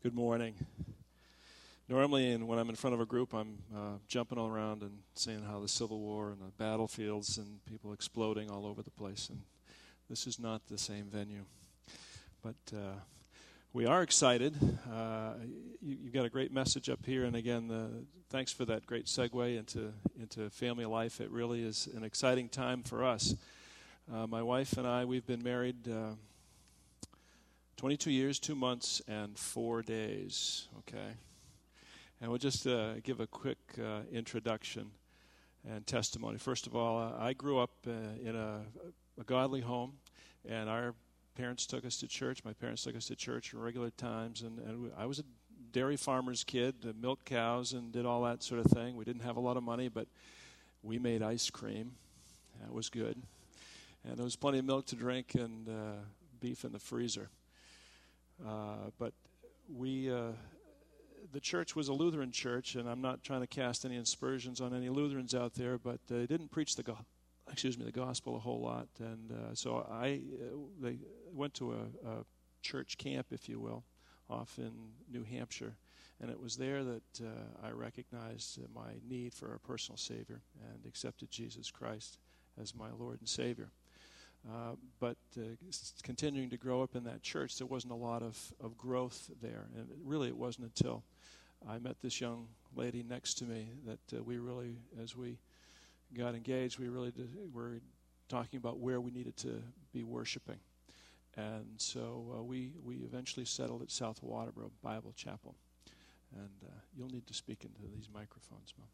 Good morning. Normally, when I'm in front of a group, I'm jumping all around and saying how the Civil War and the battlefields and people exploding all over the place. And this is not the same venue. But we are excited. You've got a great message up here. And again, thanks for that great segue into family life. It really is an exciting time for us. My wife and I, we've been married 22 years, 2 months, and 4 days, okay? And we'll just give a quick introduction and testimony. First of all, I grew up in a godly home, and our parents took us to church. My parents took us to church at regular times, and I was a dairy farmer's kid, milked cows and did all that sort of thing. We didn't have a lot of money, but we made ice cream. That was good. And there was plenty of milk to drink and beef in the freezer. But the church was a Lutheran church, and I'm not trying to cast any aspersions on any Lutherans out there, but they didn't preach the gospel a whole lot. And so they went to a church camp, if you will, off in New Hampshire, and it was there that I recognized my need for a personal Savior and accepted Jesus Christ as my Lord and Savior. But continuing to grow up in that church, there wasn't a lot of growth there. And it wasn't until I met this young lady next to me that we really, as we got engaged, we really were talking about where we needed to be worshiping. And so we eventually settled at South Waterboro Bible Chapel. And you'll need to speak into these microphones, Mom.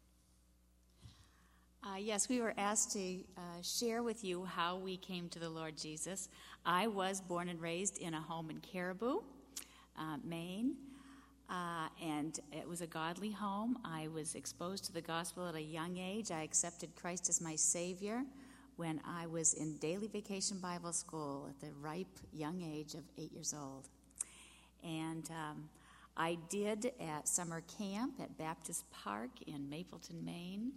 Yes, we were asked to share with you how we came to the Lord Jesus. I was born and raised in a home in Caribou, Maine, and it was a godly home. I was exposed to the gospel at a young age. I accepted Christ as my Savior when I was in daily vacation Bible school at the ripe young age of 8 years old. And I did at summer camp at Baptist Park in Mapleton, Maine,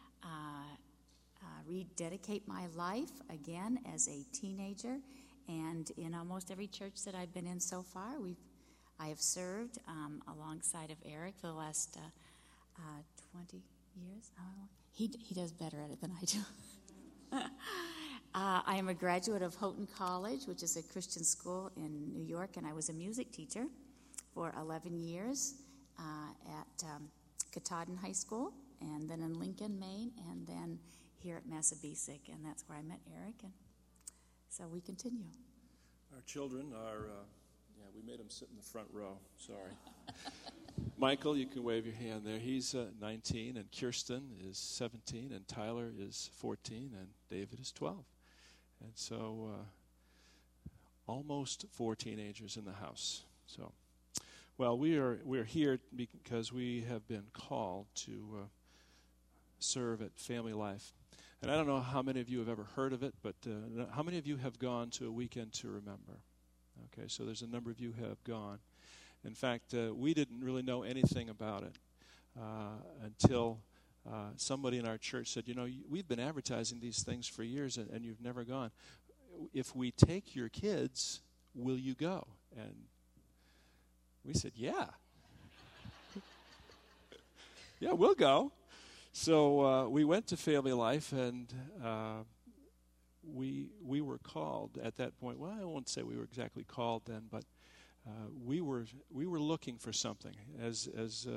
rededicate my life again as a teenager, and in almost every church that I've been in so far, I have served alongside of Eric for the last 20 years. He does better at it than I do. I am a graduate of Houghton College, which is a Christian school in New York, and I was a music teacher for 11 years at Katahdin High School, and then in Lincoln, Maine, and then here at Massabesic, and that's where I met Eric, and so we continue. Our children are, we made them sit in the front row, sorry. Michael, you can wave your hand there. He's 19, and Kirsten is 17, and Tyler is 14, and David is 12. And so almost 4 teenagers in the house. So, well, we're here because we have been called to serve at Family Life. And I don't know how many of you have ever heard of it, but how many of you have gone to a Weekend to Remember? Okay, so there's a number of you who have gone. In fact, we didn't really know anything about it until somebody in our church said, we've been advertising these things for years and you've never gone. If we take your kids, will you go? And we said, yeah. Yeah, we'll go. So we went to Family Life, and we were called at that point. Well, I won't say we were exactly called then, but we were looking for something. As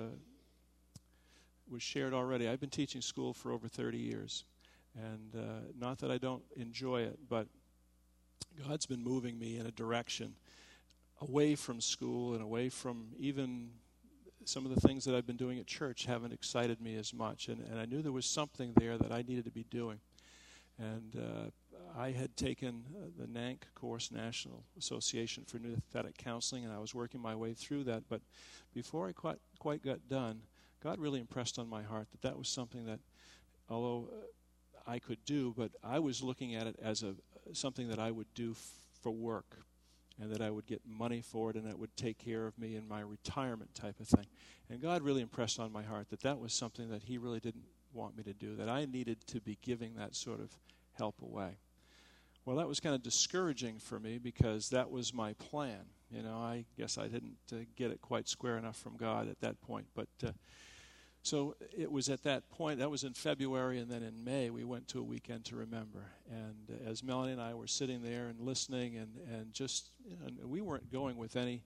was shared already, I've been teaching school for over 30 years, and not that I don't enjoy it, but God's been moving me in a direction away from school and away from even some of the things that I've been doing at church haven't excited me as much. And I knew there was something there that I needed to be doing. And I had taken the NANC course, National Association for New Aesthetic Counseling, and I was working my way through that. But before I quite got done, God really impressed on my heart that was something that, although I could do, but I was looking at it as something that I would do for work, and that I would get money for it, and it would take care of me in my retirement type of thing. And God really impressed on my heart that was something that He really didn't want me to do, that I needed to be giving that sort of help away. Well, that was kind of discouraging for me because that was my plan. I guess I didn't get it quite square enough from God at that point. But so it was at that point, that was in February, and then in May we went to a weekend to remember. And as Melanie and I were sitting there and listening, and just, we weren't going with any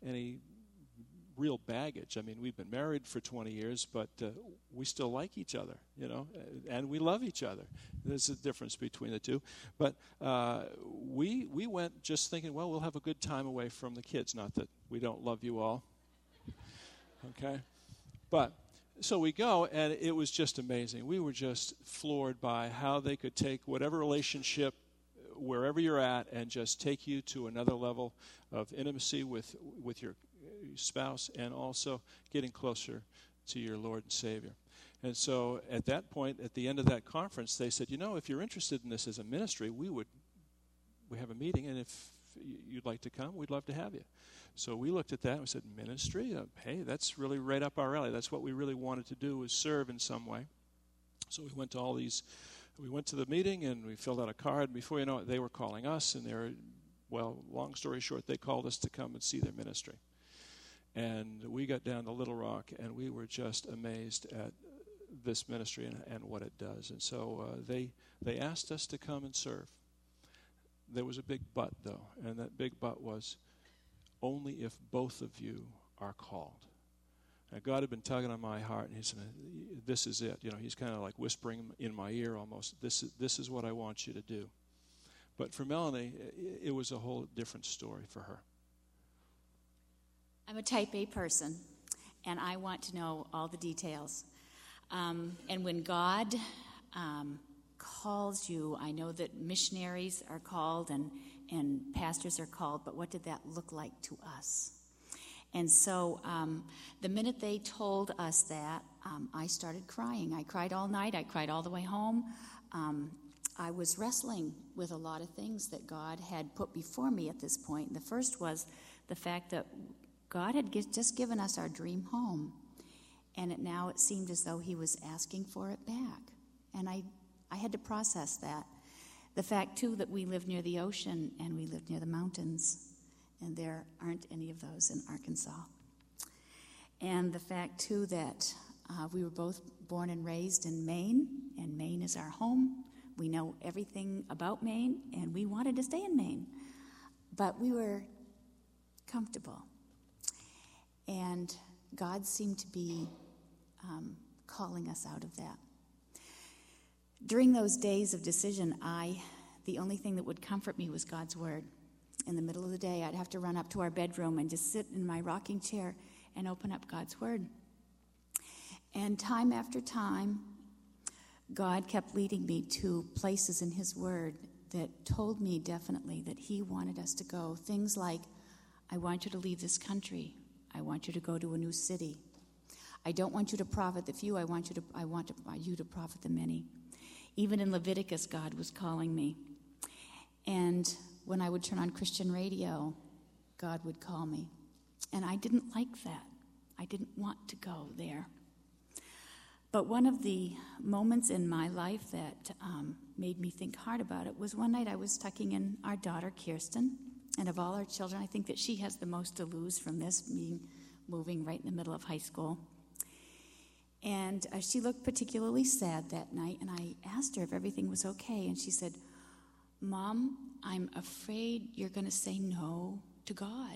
real baggage. I mean, we've been married for 20 years, but we still like each other, and we love each other. There's a difference between the two. But we went just thinking, well, we'll have a good time away from the kids. Not that we don't love you all. Okay? But so we go, and it was just amazing. We were just floored by how they could take whatever relationship, wherever you're at, and just take you to another level of intimacy with your spouse, and also getting closer to your Lord and Savior. And so at that point, at the end of that conference, they said, if you're interested in this as a ministry, we have a meeting, and if you'd like to come, we'd love to have you. So we looked at that and we said, ministry? Hey, that's really right up our alley. That's what we really wanted to do, was serve in some way. So we went to the meeting, and we filled out a card. Before you know it, they were calling us, and long story short, they called us to come and see their ministry. And we got down to Little Rock, and we were just amazed at this ministry and what it does. And so they asked us to come and serve. There was a big but, though, and that big but was only if both of you are called. Now, God had been tugging on my heart, and he said, this is it. He's kind of like whispering in my ear almost, this is what I want you to do. But for Melanie, it was a whole different story for her. I'm a type A person, and I want to know all the details. And when God calls you, I know that missionaries are called and pastors are called, but what did that look like to us? And so the minute they told us that, I started crying. I cried all night. I cried all the way home. I was wrestling with a lot of things that God had put before me at this point. And the first was the fact that God had just given us our dream home, and now it seemed as though he was asking for it back. And I had to process that. The fact, too, that we live near the ocean and we live near the mountains, and there aren't any of those in Arkansas. And the fact, too, that we were both born and raised in Maine, and Maine is our home. We know everything about Maine, and we wanted to stay in Maine. But we were comfortable. And God seemed to be calling us out of that. During those days of decision, the only thing that would comfort me was God's Word. In the middle of the day, I'd have to run up to our bedroom and just sit in my rocking chair and open up God's Word. And time after time, God kept leading me to places in His Word that told me definitely that He wanted us to go. Things like, I want you to leave this country. I want you to go to a new city. I don't want you to profit the few. I want you to profit the many. Even in Leviticus, God was calling me. And when I would turn on Christian radio, God would call me. And I didn't like that. I didn't want to go there. But one of the moments in my life that made me think hard about it was one night I was tucking in our daughter, Kirsten. And of all our children, I think that she has the most to lose from this, moving right in the middle of high school. And she looked particularly sad that night, and I asked her if everything was okay. And she said, Mom, I'm afraid you're going to say no to God.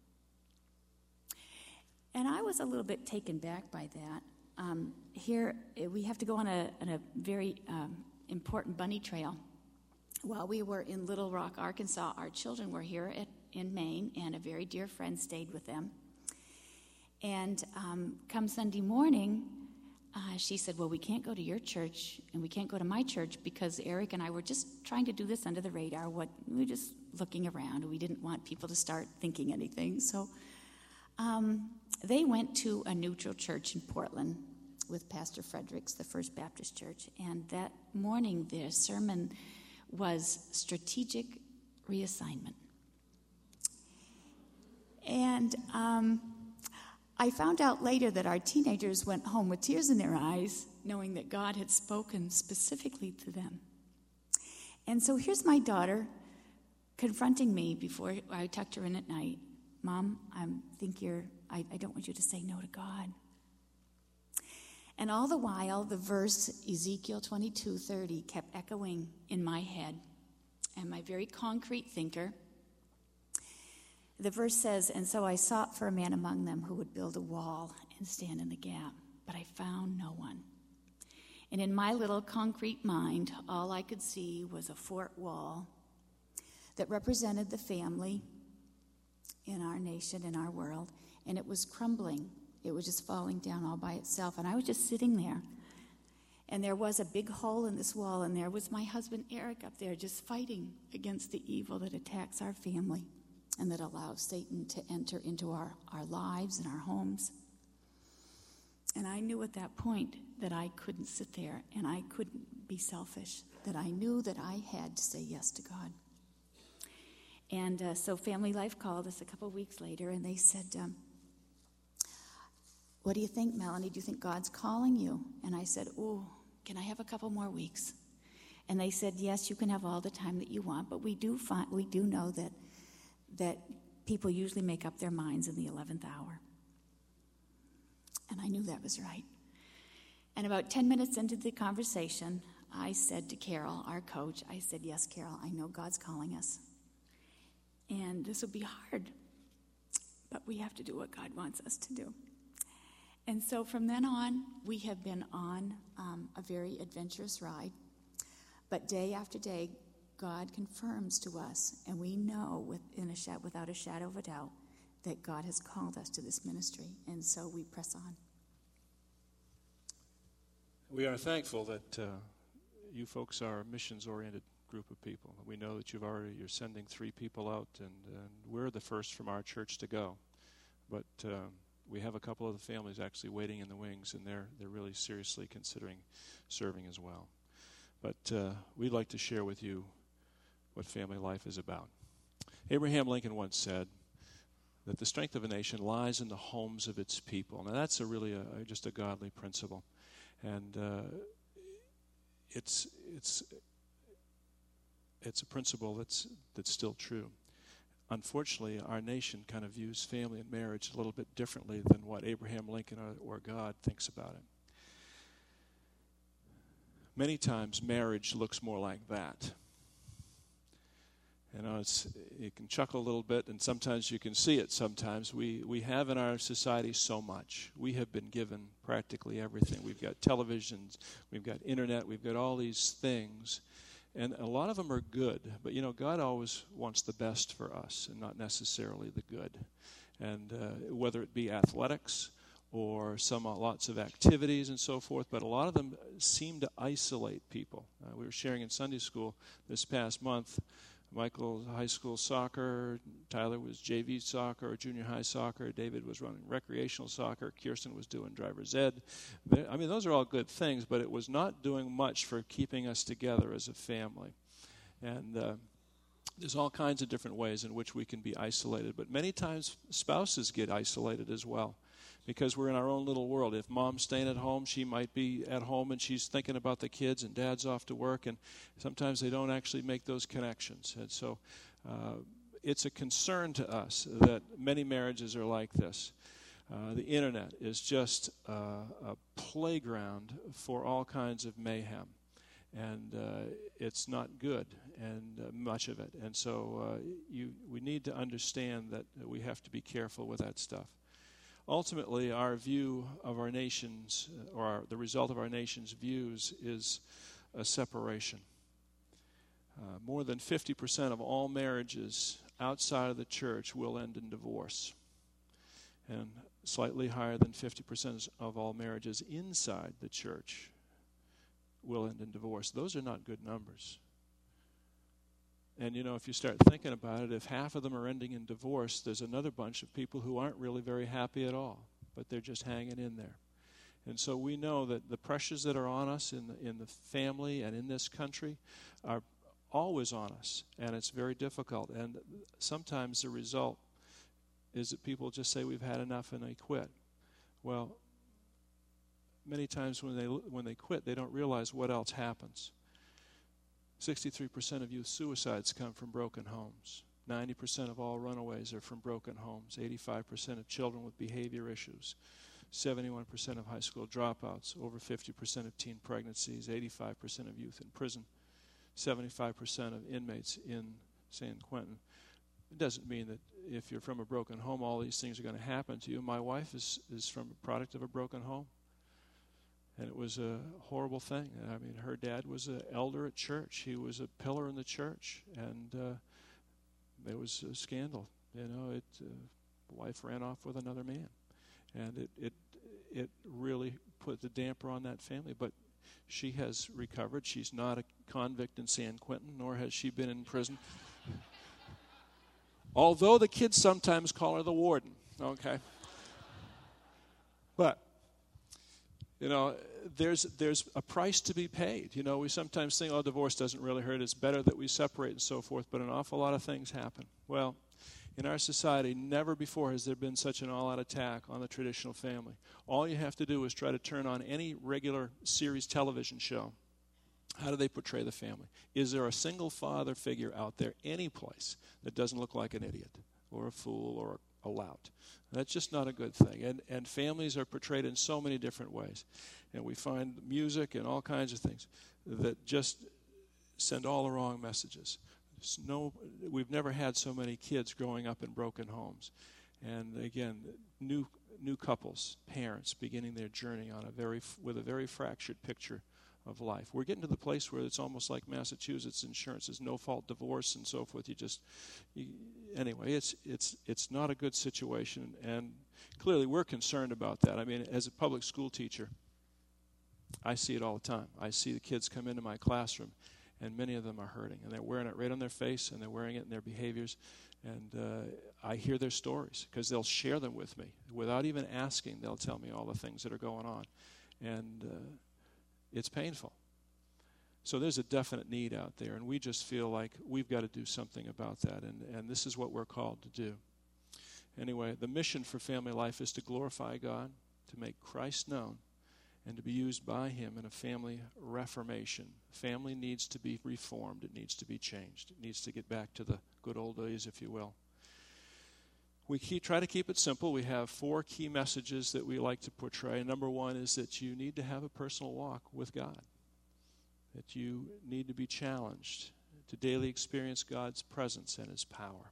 And I was a little bit taken back by that. Here, we have to go on a very important bunny trail. While we were in Little Rock, Arkansas, our children were here in Maine, and a very dear friend stayed with them. And come Sunday morning, she said, well, we can't go to your church, and we can't go to my church because Eric and I were just trying to do this under the radar. We were just looking around. We didn't want people to start thinking anything. So they went to a neutral church in Portland with Pastor Fredericks, the First Baptist Church. And that morning, their sermon was strategic reassignment. And I found out later that our teenagers went home with tears in their eyes, knowing that God had spoken specifically to them. And so here's my daughter confronting me before I tucked her in at night. Mom, I don't want you to say no to God. And all the while, the verse Ezekiel 22:30 kept echoing in my head. And my very concrete thinker, the verse says, "And so I sought for a man among them who would build a wall and stand in the gap, but I found no one." And in my little concrete mind, all I could see was a fort wall that represented the family in our nation, in our world, and it was crumbling. It was just falling down all by itself, and I was just sitting there. And there was a big hole in this wall, and there was my husband Eric up there just fighting against the evil that attacks our family and that allows Satan to enter into our lives and our homes. And I knew at that point that I couldn't sit there and I couldn't be selfish, that I knew that I had to say yes to God. And so Family Life called us a couple of weeks later, and they said, "What do you think, Melanie? Do you think God's calling you?" And I said, "Oh, can I have a couple more weeks?" And they said, "Yes, you can have all the time that you want, but we do know that people usually make up their minds in the 11th hour." And I knew that was right. And about 10 minutes into the conversation, I said to Carol, our coach, I said, "Yes, Carol, I know God's calling us. And this will be hard, but we have to do what God wants us to do." And so from then on, we have been on a very adventurous ride. But day after day, God confirms to us, and we know without a shadow of a doubt that God has called us to this ministry. And so we press on. We are thankful that you folks are a missions-oriented group of people. We know that you're sending 3 people out, and we're the first from our church to go. But we have a couple of the families actually waiting in the wings, and they're really seriously considering serving as well. But we'd like to share with you what family life is about. Abraham Lincoln once said that the strength of a nation lies in the homes of its people. Now that's just a godly principle, and it's a principle that's still true. Unfortunately, our nation kind of views family and marriage a little bit differently than what Abraham Lincoln or God thinks about it. Many times, marriage looks more like that. You know, you can chuckle a little bit, and sometimes you can see it. Sometimes we have in our society so much. We have been given practically everything. We've got televisions, we've got internet, we've got all these things. And a lot of them are good, but God always wants the best for us and not necessarily the good. And whether it be athletics or lots of activities and so forth, but a lot of them seem to isolate people. We were sharing in Sunday school this past month. Michael, high school soccer, Tyler was JV soccer or junior high soccer, David was running recreational soccer, Kirsten was doing driver's ed. I mean, those are all good things, but it was not doing much for keeping us together as a family. And there's all kinds of different ways in which we can be isolated, but many times spouses get isolated as well, because we're in our own little world. If mom's staying at home, she might be at home and she's thinking about the kids, and dad's off to work, and sometimes they don't actually make those connections. And so it's a concern to us that many marriages are like this. The internet is just a playground for all kinds of mayhem, and it's not good, and much of it. And so we need to understand that we have to be careful with that stuff. Ultimately, our view of our nation's, the result of our nation's views is a separation. More than 50% of all marriages outside of the church will end in divorce. And slightly higher than 50% of all marriages inside the church will end in divorce. Those are not good numbers. And, if you start thinking about it, if half of them are ending in divorce, there's another bunch of people who aren't really very happy at all, but they're just hanging in there. And so we know that the pressures that are on us in the family and in this country are always on us, and it's very difficult. And sometimes the result is that people just say, "We've had enough," and they quit. Well, many times when they quit, they don't realize what else happens. 63% of youth suicides come from broken homes. 90% of all runaways are from broken homes. 85% of children with behavior issues. 71% of high school dropouts. Over 50% of teen pregnancies. 85% of youth in prison. 75% of inmates in San Quentin. It doesn't mean that if you're from a broken home, all these things are going to happen to you. My wife is from a product of a broken home. And it was a horrible thing. I mean, her dad was an elder at church. He was a pillar in the church. And there was a scandal. Wife ran off with another man. And it really put the damper on that family. But she has recovered. She's not a convict in San Quentin, nor has she been in prison. Although the kids sometimes call her the warden, okay? But, there's a price to be paid. We sometimes think, divorce doesn't really hurt. It's better that we separate and so forth, but an awful lot of things happen. Well, in our society, never before has there been such an all-out attack on the traditional family. All you have to do is try to turn on any regular series television show. How do they portray the family? Is there a single father figure out there any place that doesn't look like an idiot or a fool or a lout? That's just not a good thing. And families are portrayed in so many different ways. And we find music and all kinds of things that just send all the wrong messages. We've never had so many kids growing up in broken homes. And again, new couples, parents beginning their journey on with a very fractured picture of life. We're getting to the place where it's almost like Massachusetts insurance is no-fault divorce and so forth. Anyway, it's not a good situation, and clearly we're concerned about that. I mean, as a public school teacher, I see it all the time. I see the kids come into my classroom, and many of them are hurting, and they're wearing it right on their face, and they're wearing it in their behaviors, and I hear their stories because they'll share them with me. Without even asking, they'll tell me all the things that are going on, and it's painful. So there's a definite need out there, and we just feel like we've got to do something about that, and this is what we're called to do. Anyway, the mission for Family Life is to glorify God, to make Christ known, and to be used by Him in a family reformation. Family needs to be reformed. It needs to be changed. It needs to get back to the good old days, if you will. We try to keep it simple. We have 4 key messages that we like to portray. Number 1 is that you need to have a personal walk with God, that you need to be challenged to daily experience God's presence and His power,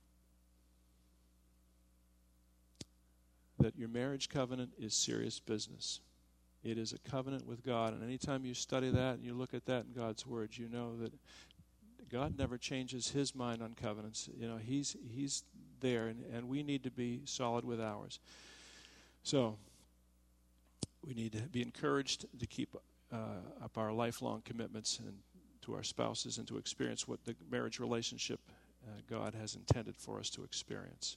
that your marriage covenant is serious business. It is a covenant with God, and anytime you study that and you look at that in God's Word, you know that God never changes His mind on covenants. He's there, and we need to be solid with ours. So we need to be encouraged to keep up our lifelong commitments and to our spouses and to experience what the marriage relationship God has intended for us to experience.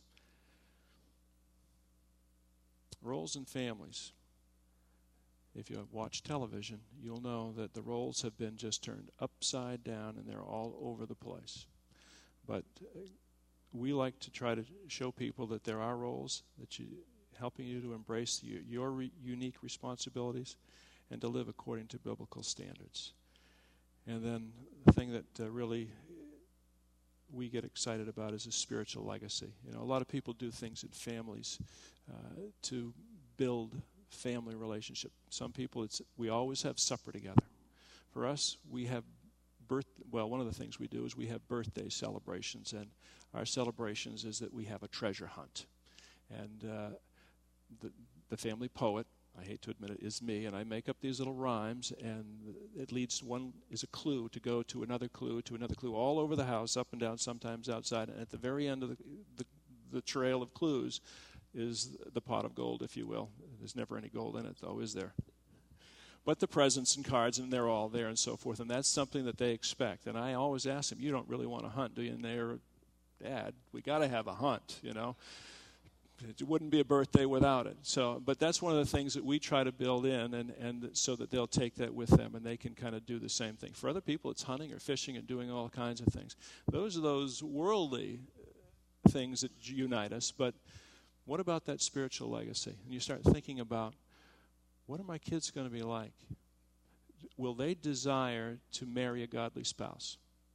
Roles in families. If you watch television, you'll know that the roles have been just turned upside down and they're all over the place. But we like to try to show people that there are roles helping you to embrace your unique responsibilities and to live according to biblical standards. And then the thing that really we get excited about is a spiritual legacy. A lot of people do things in families to build family relationship. Some people, we always have supper together. For us, we have one of the things we do is we have birthday celebrations, and our celebrations is that we have a treasure hunt. And the family poet, I hate to admit it, is me, and I make up these little rhymes, and it leads, one is a clue to go to another clue, all over the house, up and down, sometimes outside, and at the very end of the trail of clues is the pot of gold, if you will. There's never any gold in it, though, is there? But the presents and cards, and they're all there and so forth, and that's something that they expect. And I always ask them, you don't really want to hunt, do you? And they're, Dad, we got to have a hunt, It wouldn't be a birthday without it. But that's one of the things that we try to build in, and so that they'll take that with them, and they can kind of do the same thing. For other people, it's hunting or fishing and doing all kinds of things. Those are those worldly things that unite us, but what about that spiritual legacy? And you start thinking about, what are my kids going to be like? Will they desire to marry a godly spouse?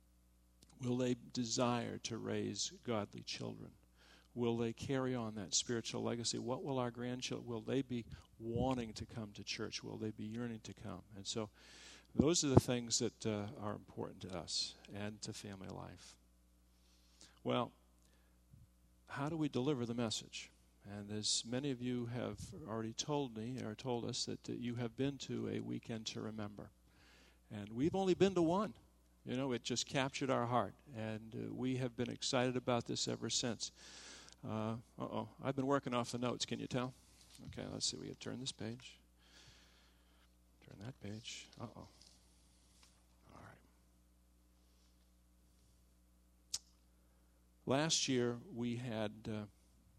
Will they desire to raise godly children? Will they carry on that spiritual legacy? What will our grandchildren, will they be wanting to come to church? Will they be yearning to come? And so those are the things that are important to us and to family life. Well, how do we deliver the message? And as many of you have already told me or told us that you have been to a weekend to remember. And we've only been to one. You know, it just captured our heart. And we have been excited about this ever since. I've been working off the notes. Can you tell? Okay, let's see. We can turn this page. Turn that page. All right. Last year we had, I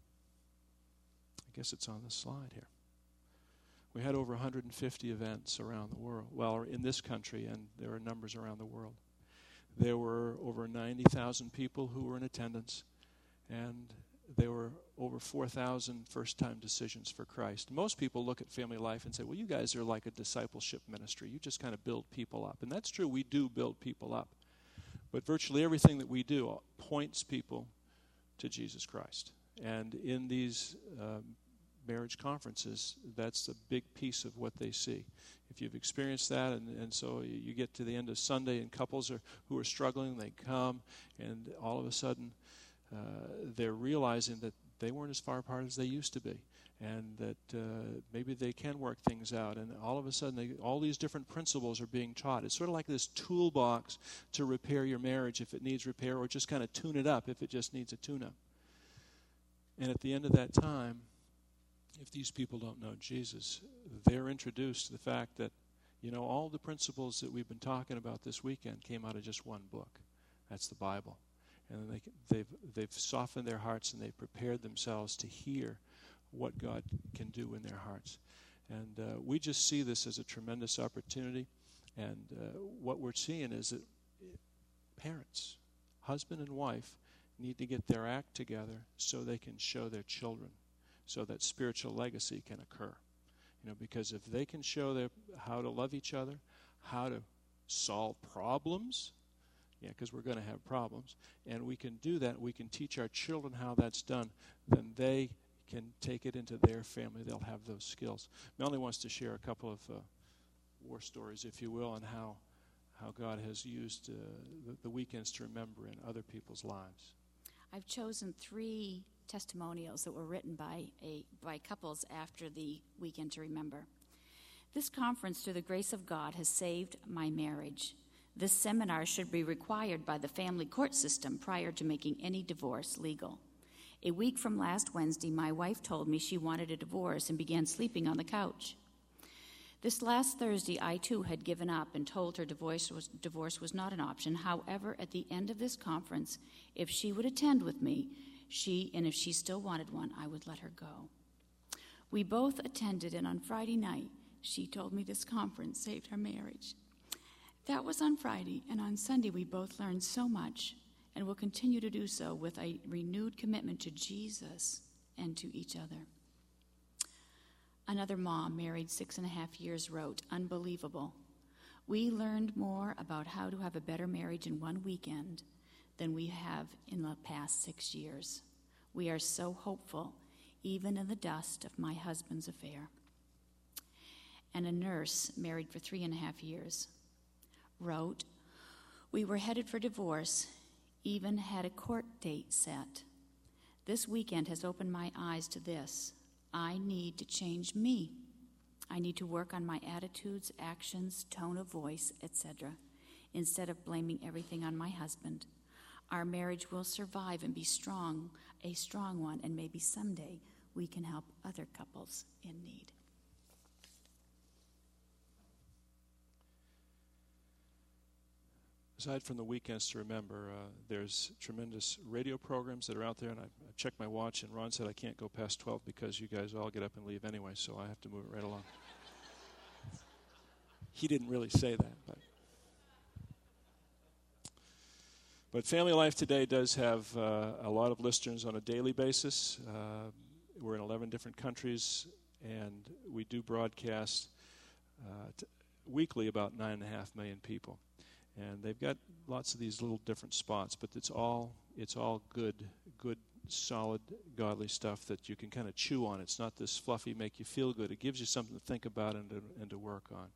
guess it's on the slide here. We had over 150 events around the world. Well, in this country, and there are numbers around the world. There were over 90,000 people who were in attendance, and there were over 4,000 first-time decisions for Christ. Most people look at family life and say, well, you guys are like a discipleship ministry. You just kind of build people up. And that's true. We do build people up. But virtually everything that we do points people to Jesus Christ. And in these marriage conferences, that's a big piece of what they see. If you've experienced that, and so you get to the end of Sunday and couples who are struggling, they come, and all of a sudden they're realizing that they weren't as far apart as they used to be, and that maybe they can work things out. And all of a sudden, all these different principles are being taught. It's sort of like this toolbox to repair your marriage if it needs repair, or just kind of tune it up if it just needs a tune-up. And at the end of that time, if these people don't know Jesus, they're introduced to the fact that, you know, all the principles that we've been talking about this weekend came out of just one book. That's the Bible. And they've softened their hearts and they've prepared themselves to hear what God can do in their hearts. And we just see this as a tremendous opportunity. And what we're seeing is that parents, husband and wife, need to get their act together so they can show their children, so that spiritual legacy can occur. You know, because if they can show how to love each other, how to solve problems, because we're going to have problems, and we can do that, we can teach our children how that's done, then they can take it into their family. They'll have those skills. Melanie wants to share a couple of war stories, if you will, on how God has used the weekends to remember in other people's lives. I've chosen 3 testimonials that were written by couples after the Weekend to Remember. This conference, through the grace of God, has saved my marriage. This seminar should be required by the family court system prior to making any divorce legal. A week from last Wednesday, my wife told me she wanted a divorce and began sleeping on the couch. This last Thursday, I too had given up and told her divorce was not an option. However, at the end of this conference, if she would attend with me, if she still wanted one, I would let her go. We both attended, and on Friday night, she told me this conference saved her marriage. That was on Friday, and on Sunday we both learned so much and will continue to do so with a renewed commitment to Jesus and to each other. Another mom, married 6.5 years, wrote, "Unbelievable. We learned more about how to have a better marriage in one weekend than we have in the past 6 years. We are so hopeful, even in the dust of my husband's affair." And a nurse, married for 3.5 years, wrote, "We were headed for divorce, even had a court date set. This weekend has opened my eyes to this. I need to change me. I need to work on my attitudes, actions, tone of voice, etc., instead of blaming everything on my husband. Our marriage will survive and be strong, a strong one, and maybe someday we can help other couples in need." Aside from the weekends to remember, there's tremendous radio programs that are out there, and I checked my watch, and Ron said I can't go past 12 because you guys all get up and leave anyway, so I have to move it right along. He didn't really say that, but Family Life Today does have a lot of listeners on a daily basis. We're in 11 different countries, and we do broadcast weekly about 9.5 million people. And they've got lots of these little different spots, but it's all good, solid, godly stuff that you can kind of chew on. It's not this fluffy, make you feel good. It gives you something to think about and to work on.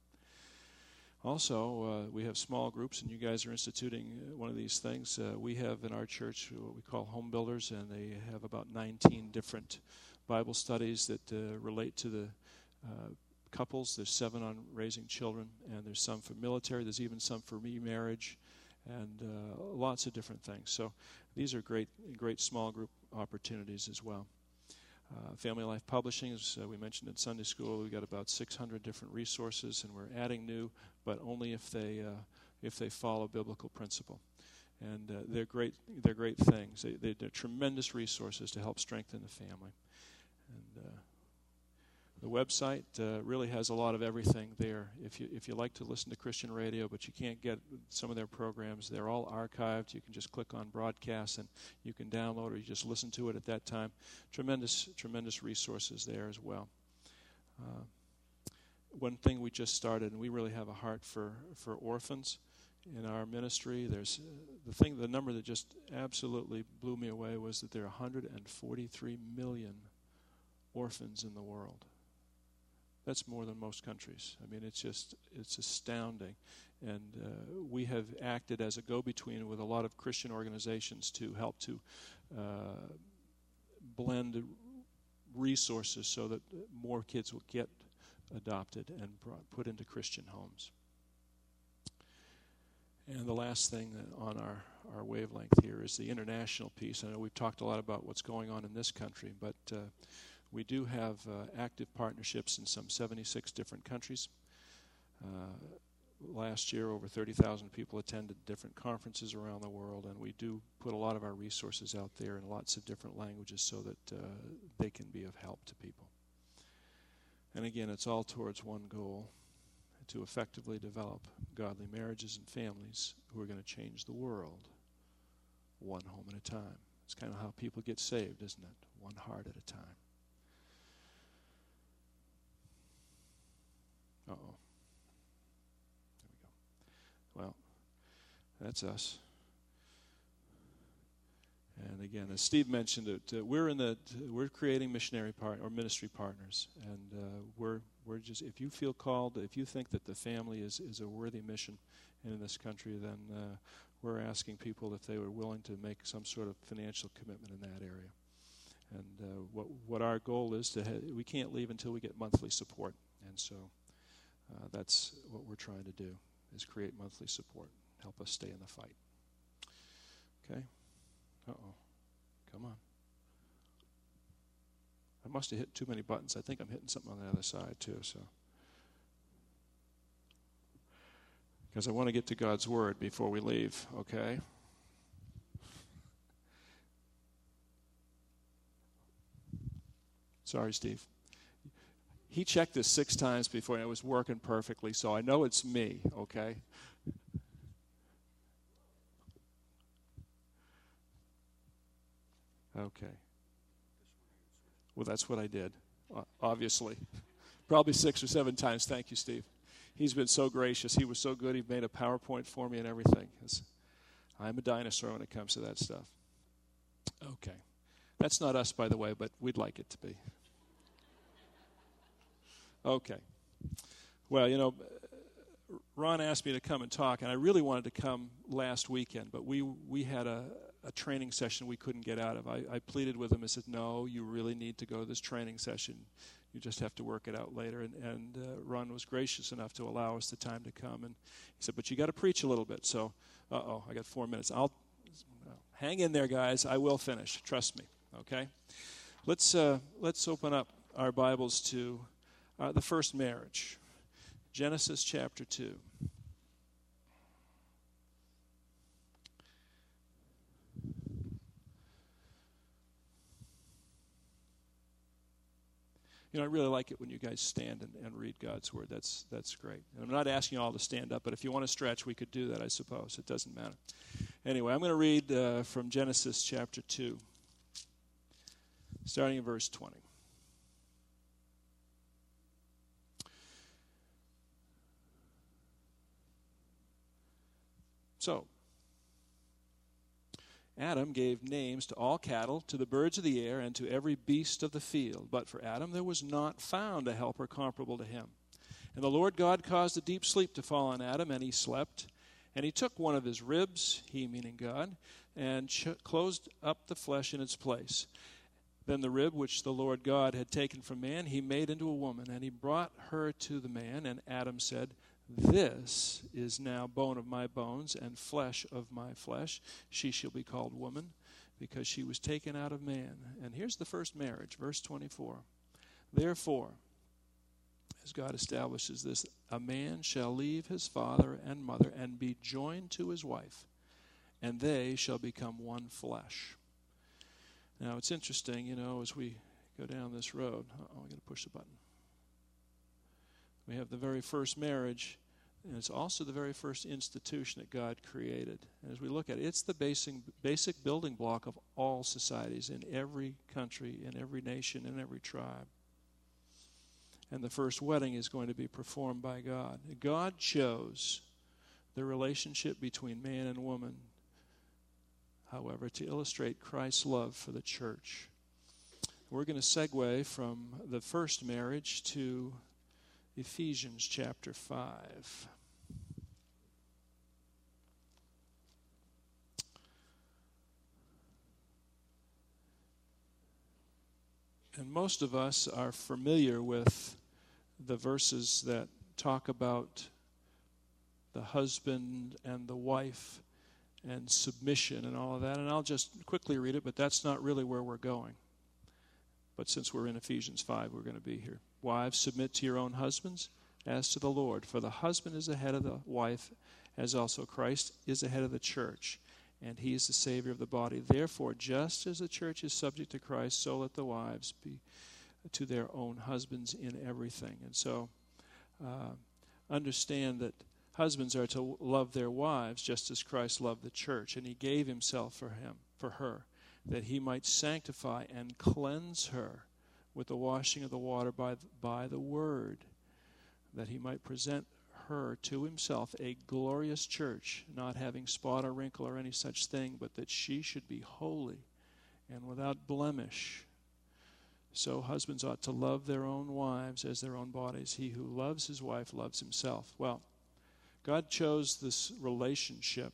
Also, we have small groups, and you guys are instituting one of these things. We have in our church what we call home builders, and they have about 19 different Bible studies that relate to the couples. There's 7 on raising children, and there's some for military. There's even some for remarriage, and lots of different things. So these are great small group opportunities as well. Family Life Publishing, as we mentioned in Sunday school, we've got about 600 different resources, and we're adding new, but only if they follow biblical principle. And they're great things. They're tremendous resources to help strengthen the family. And the website really has a lot of everything there. If you like to listen to Christian radio, but you can't get some of their programs, they're all archived. You can just click on broadcast and you can download, or you just listen to it at that time. Tremendous resources there as well. One thing we just started, and we really have a heart for orphans in our ministry. There's the number that just absolutely blew me away was that there are 143 million orphans in the world. That's more than most countries. I mean, it's astounding. And we have acted as a go-between with a lot of Christian organizations to help to blend resources so that more kids will get adopted and put into Christian homes. And the last thing on our wavelength here is the international piece. I know we've talked a lot about what's going on in this country, but we do have active partnerships in some 76 different countries. Last year, over 30,000 people attended different conferences around the world, and we do put a lot of our resources out there in lots of different languages so that they can be of help to people. And again, it's all towards one goal, to effectively develop godly marriages and families who are going to change the world one home at a time. It's kind of how people get saved, isn't it? One heart at a time. Uh-oh. There we go. Well, that's us. And again, as Steve mentioned, we're creating ministry partners, and we're just, if you feel called, if you think that the family is a worthy mission in this country, then we're asking people if they were willing to make some sort of financial commitment in that area. And what our goal is we can't leave until we get monthly support, and so that's what we're trying to do, is create monthly support, help us stay in the fight. Okay. Uh-oh. Come on. I must have hit too many buttons. I think I'm hitting something on the other side too, so. Because I want to get to God's Word before we leave, okay? Sorry, Steve. He checked this 6 times before, and it was working perfectly, so I know it's me, okay? Okay. Well, that's what I did, obviously. Probably 6 or 7 times. Thank you, Steve. He's been so gracious. He was so good. He made a PowerPoint for me and everything. I'm a dinosaur when it comes to that stuff. Okay. That's not us, by the way, but we'd like it to be. Okay. Well, Ron asked me to come and talk, and I really wanted to come last weekend, but we had a training session we couldn't get out of. I pleaded with him. I said, no, you really need to go to this training session. You just have to work it out later. And Ron was gracious enough to allow us the time to come. And he said, but you got to preach a little bit. So, I got 4 minutes. Hang in there, guys. I will finish. Trust me. Okay? Let's open up our Bibles to the first marriage, Genesis chapter 2. I really like it when you guys stand and read God's Word. That's great. And I'm not asking you all to stand up, but if you want to stretch, we could do that, I suppose. It doesn't matter. Anyway, I'm going to read from Genesis chapter 2, starting in verse 20. So, Adam gave names to all cattle, to the birds of the air, and to every beast of the field. But for Adam there was not found a helper comparable to him. And the Lord God caused a deep sleep to fall on Adam, and he slept. And he took one of his ribs, he meaning God, and closed up the flesh in its place. Then the rib which the Lord God had taken from man, he made into a woman, and he brought her to the man. And Adam said, "This is now bone of my bones and flesh of my flesh. She shall be called woman, because she was taken out of man." And here's the first marriage, verse 24. "Therefore, as God establishes this, a man shall leave his father and mother and be joined to his wife, and they shall become one flesh." Now, it's interesting, as we go down this road. I'm going to push the button. We have the very first marriage, and it's also the very first institution that God created. And as we look at it, it's the basic building block of all societies in every country, in every nation, in every tribe. And the first wedding is going to be performed by God. God chose the relationship between man and woman, however, to illustrate Christ's love for the church. We're going to segue from the first marriage to Ephesians chapter 5. And most of us are familiar with the verses that talk about the husband and the wife and submission and all of that. And I'll just quickly read it, but that's not really where we're going. But since we're in Ephesians 5, we're going to be here. "Wives, submit to your own husbands as to the Lord. For the husband is the head of the wife, as also Christ is the head of the church, and he is the Savior of the body. Therefore, just as the church is subject to Christ, so let the wives be to their own husbands in everything." And so understand that husbands are to love their wives just as Christ loved the church, and he gave himself for her, that he might sanctify and cleanse her with the washing of the water by the word, that he might present her to himself a glorious church, not having spot or wrinkle or any such thing, but that she should be holy and without blemish. So husbands ought to love their own wives as their own bodies. He who loves his wife loves himself. Well, God chose this relationship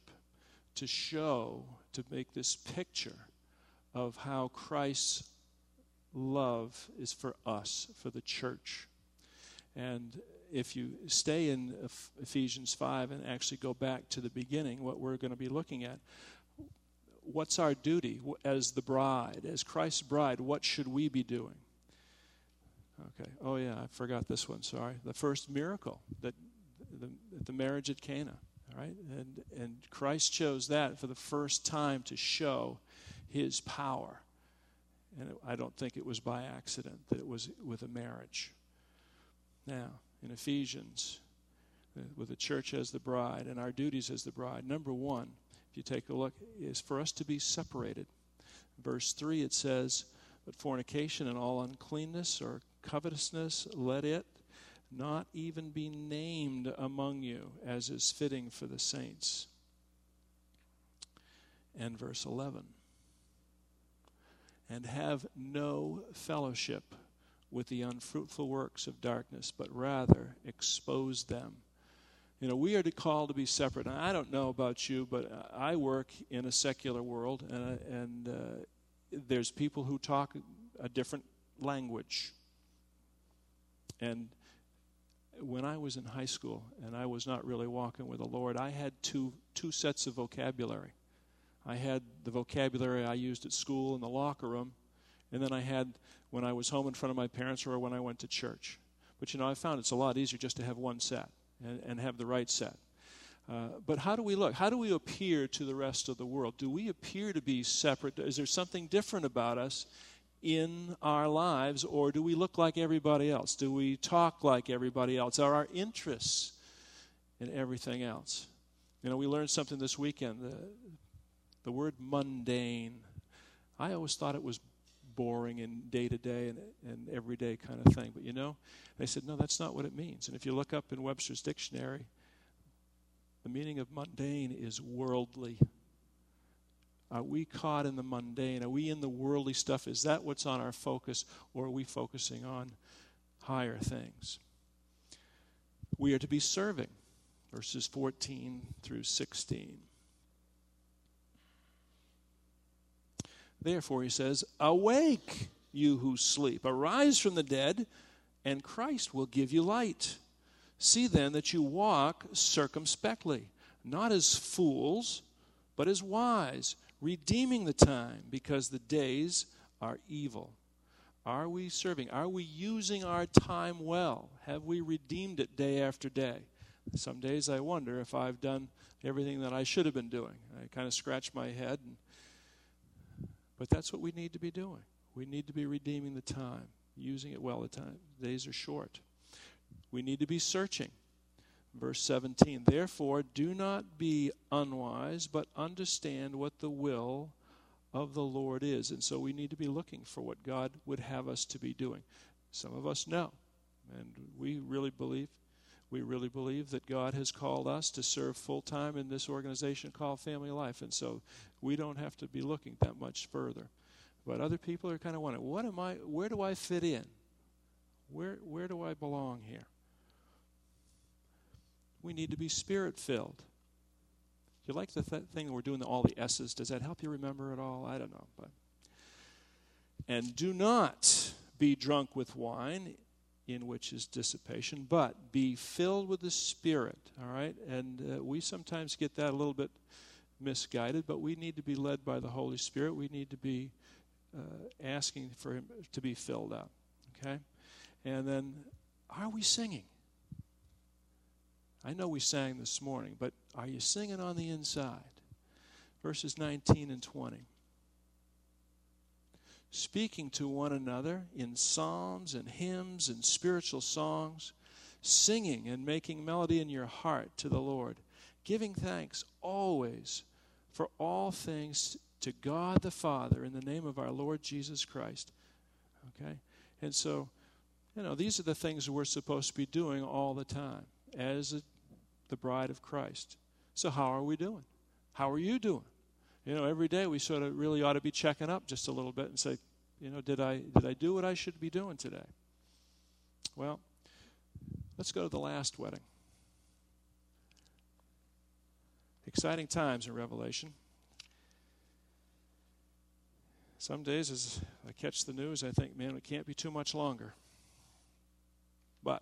to make this picture of how Christ's love is for us, for the church. And if you stay in Ephesians 5 and actually go back to the beginning, what we're going to be looking at, what's our duty as the bride, as Christ's bride? What should we be doing? Okay. Oh, yeah, I forgot this one. Sorry. The first miracle, the marriage at Cana. All right? And Christ chose that for the first time to show his power. And I don't think it was by accident that it was with a marriage. Now, in Ephesians, with the church as the bride and our duties as the bride, number one, if you take a look, is for us to be separated. Verse 3, it says, "But fornication and all uncleanness or covetousness, let it not even be named among you, as is fitting for the saints." And verse 11, "And have no fellowship with the unfruitful works of darkness, but rather expose them." We are called to be separate. And I don't know about you, but I work in a secular world, and there's people who talk a different language. And when I was in high school and I was not really walking with the Lord, I had two sets of vocabulary. I had the vocabulary I used at school in the locker room, and then I had when I was home in front of my parents or when I went to church. But I found it's a lot easier just to have one set and have the right set. But how do we look? How do we appear to the rest of the world? Do we appear to be separate? Is there something different about us in our lives, or do we look like everybody else? Do we talk like everybody else? Are our interests in everything else? We learned something this weekend, the word mundane. I always thought it was boring and day-to-day and everyday kind of thing. But they said, no, that's not what it means. And if you look up in Webster's dictionary, The meaning of mundane is worldly. Are we caught in the mundane? Are we in the worldly stuff? Is that what's on our focus, or are we focusing on higher things? We are to be serving, verses 14 through 16. Therefore, he says, awake, you who sleep. Arise from the dead, and Christ will give you light. See then that you walk circumspectly, not as fools, but as wise, redeeming the time, because the days are evil. Are we serving? Are we using our time well? Have we redeemed it day after day? Some days I wonder if I've done everything that I should have been doing. I kind of scratch my head. But that's what we need to be doing. We need to be redeeming the time, using it well. The days are short. We need to be searching. Verse 17, therefore do not be unwise, but understand what the will of the Lord is. And so we need to be looking for what God would have us to be doing. Some of us know, and we really believe that God has called us to serve full-time in this organization called Family Life. And so we don't have to be looking that much further. But other people are kind of wondering, where do I fit in? Where do I belong here? We need to be Spirit-filled. You like the thing we're doing, all the S's? Does that help you remember it all? I don't know. And do not be drunk with wine, in which is dissipation, but be filled with the Spirit, all right? And we sometimes get that a little bit misguided, but we need to be led by the Holy Spirit. We need to be asking for Him to be filled up, okay? And then, are we singing? I know we sang this morning, but are you singing on the inside? Verses 19 and 20. Speaking to one another in psalms and hymns and spiritual songs, singing and making melody in your heart to the Lord, giving thanks always for all things to God the Father in the name of our Lord Jesus Christ. Okay? And so, these are the things we're supposed to be doing all the time as the bride of Christ. So how are we doing? How are you doing? Every day we sort of really ought to be checking up just a little bit and say, did I do what I should be doing today? Well, let's go to the last wedding. Exciting times in Revelation. Some days as I catch the news, I think, man, it can't be too much longer. But,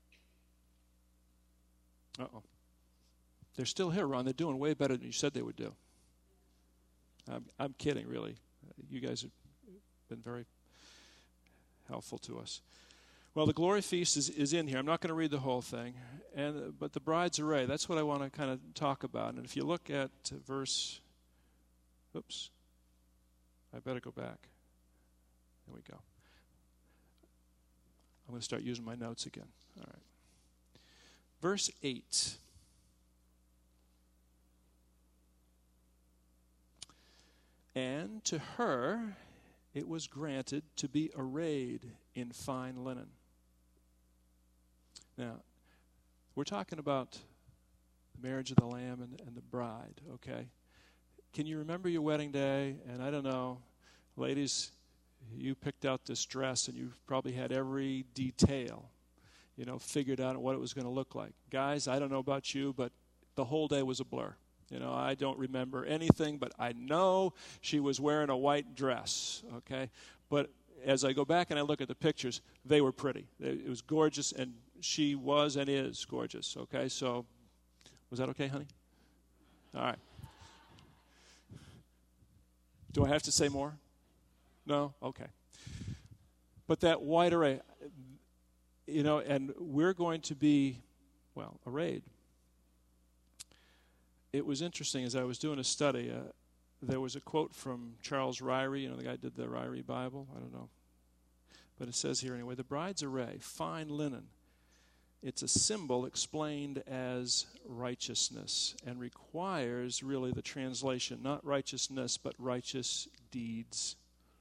they're still here, Ron. They're doing way better than you said they would do. I'm kidding, really. You guys have been very helpful to us. Well, the glory feast is in here. I'm not going to read the whole thing. But the bride's array, that's what I want to kind of talk about. And if you look at verse... Oops. I better go back. There we go. I'm going to start using my notes again. All right. Verse 8. And to her it was granted to be arrayed in fine linen. Now, we're talking about the marriage of the Lamb and the bride, okay? Can you remember your wedding day? And I don't know, ladies, you picked out this dress and you probably had every detail, figured out what it was going to look like. Guys, I don't know about you, but the whole day was a blur. I don't remember anything, but I know she was wearing a white dress, okay? But as I go back and I look at the pictures, they were pretty. It was gorgeous, and she was and is gorgeous, okay? So, was that okay, honey? All right. Do I have to say more? No? Okay. But that white array, and we're going to be, arrayed. It was interesting, as I was doing a study, there was a quote from Charles Ryrie, the guy who did the Ryrie Bible, I don't know. But it says here anyway, the bride's array, fine linen. It's a symbol explained as righteousness and requires really the translation, not righteousness, but righteous deeds.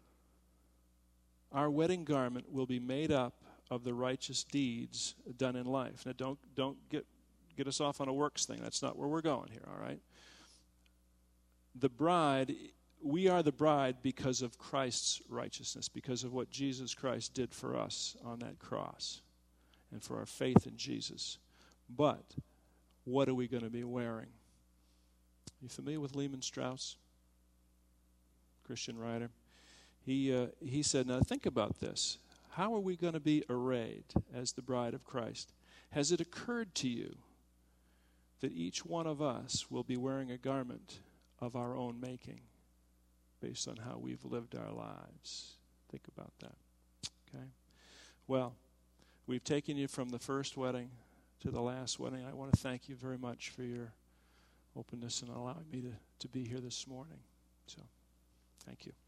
Our wedding garment will be made up of the righteous deeds done in life. Now don't get get us off on a works thing. That's not where we're going here, all right? The bride, we are the bride because of Christ's righteousness, because of what Jesus Christ did for us on that cross and for our faith in Jesus. But what are we going to be wearing? You familiar with Lehman Strauss? Christian writer. He said, now think about this. How are we going to be arrayed as the bride of Christ? Has it occurred to you that each one of us will be wearing a garment of our own making based on how we've lived our lives? Think about that. Okay? Well, we've taken you from the first wedding to the last wedding. I want to thank you very much for your openness and allowing me to be here this morning. So, thank you.